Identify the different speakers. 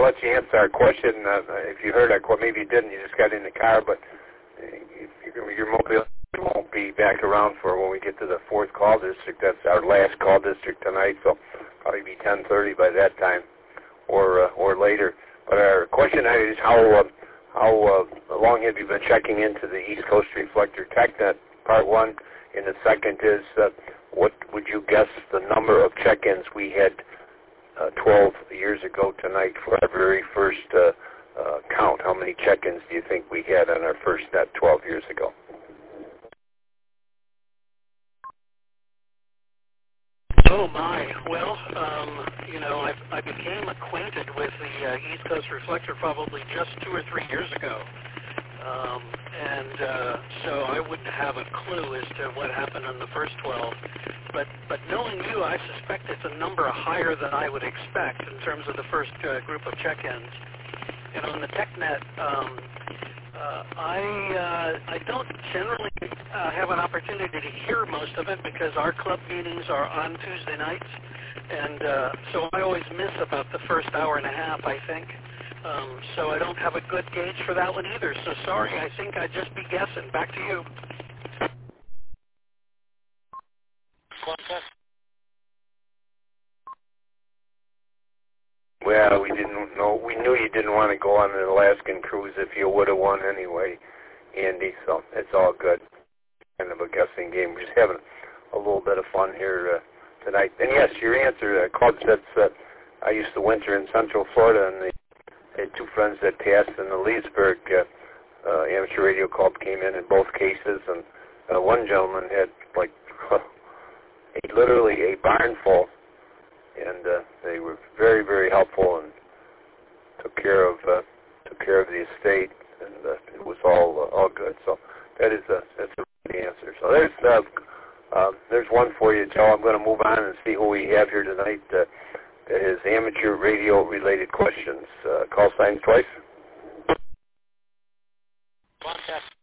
Speaker 1: let you answer our question. If you heard our question, maybe you didn't. You just got in the car, but your mobile won't be back around for when we get to the fourth call district. That's our last call district tonight, so probably be 10:30 by that time, or later. But our question is how long have you been checking into the East Coast Reflector TechNet? Part one, and the second is what would you guess the number of check-ins we had 12 years ago tonight for our very first count? How many check-ins do you think we had on our first net 12 years ago?
Speaker 2: Oh my! Well, I became acquainted with the East Coast Reflector probably just 2 or 3 years ago, so I wouldn't have a clue as to what happened on the first 12. But knowing you, I suspect it's a number higher than I would expect in terms of the first group of check-ins. On the TechNet, I don't generally have an opportunity to hear most of it because our club meetings are on Tuesday nights, and so I always miss about the first hour and a half, I think. So I don't have a good gauge for that one either. So sorry, I think I'd just be guessing. Back to you.
Speaker 1: Well, we didn't know. We knew you didn't want to go on an Alaskan cruise if you would have won anyway, Andy. So it's all good. Kind of a guessing game. We're just having a little bit of fun here tonight. And yes, your answer, Claude says, I used to winter in Central Florida, and I had 2 friends that passed in the Leesburg amateur radio club came in both cases, and one gentleman had literally a barn full, and they were very, very helpful and took care of the estate, and it was all good. So that's a good answer. So there's one for you, Joe. I'm going to move on and see who we have here tonight. That is amateur radio related questions. Call signs twice.
Speaker 3: Contest.